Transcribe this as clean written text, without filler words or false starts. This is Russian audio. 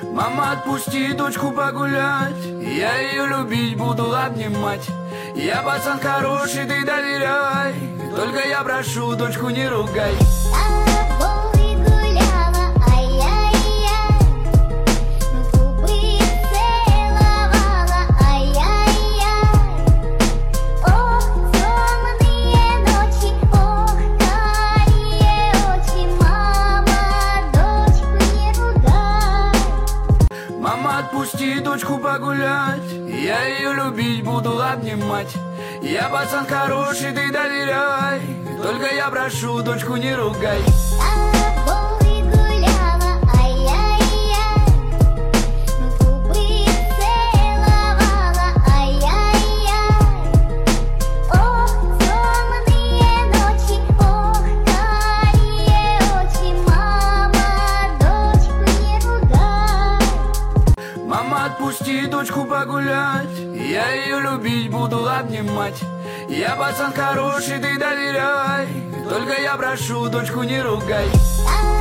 Мама, отпусти дочку погулять, я ее любить буду, обнимать. Я пацан хороший, ты доверяй, только я прошу, дочку не ругай. Мама, отпусти дочку погулять, я ее любить буду, обнимать. Я пацан хороший, ты доверяй, только я прошу, дочку не ругай. Мама, отпусти дочку погулять, я ее любить буду, обнимать. Я пацан хороший, ты доверяй, только я прошу, дочку не ругай.